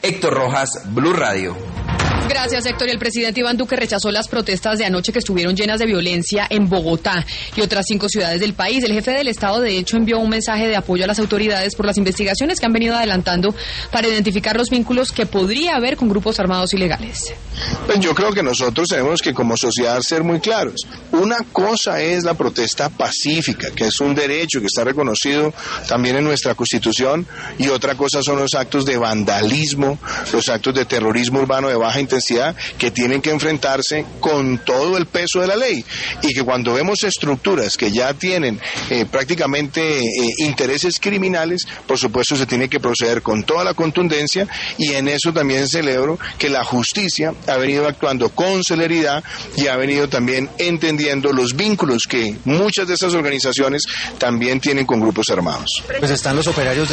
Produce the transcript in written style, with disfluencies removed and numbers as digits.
Héctor Rojas, Blue Radio. Gracias, Héctor. El presidente Iván Duque rechazó las protestas de anoche que estuvieron llenas de violencia en Bogotá y otras 5 ciudades del país. El jefe del Estado, de hecho, envió un mensaje de apoyo a las autoridades por las investigaciones que han venido adelantando para identificar los vínculos que podría haber con grupos armados ilegales. Pues yo creo que nosotros tenemos que como sociedad ser muy claros. Una cosa es la protesta pacífica, que es un derecho que está reconocido también en nuestra Constitución, y otra cosa son los actos de vandalismo, los actos de terrorismo urbano de baja intensidad, que tienen que enfrentarse con todo el peso de la ley, y que cuando vemos estructuras que ya tienen prácticamente intereses criminales, por supuesto se tiene que proceder con toda la contundencia, y en eso también celebro que la justicia ha venido actuando con celeridad y ha venido también entendiendo los vínculos que muchas de esas organizaciones también tienen con grupos armados. Pues están los operarios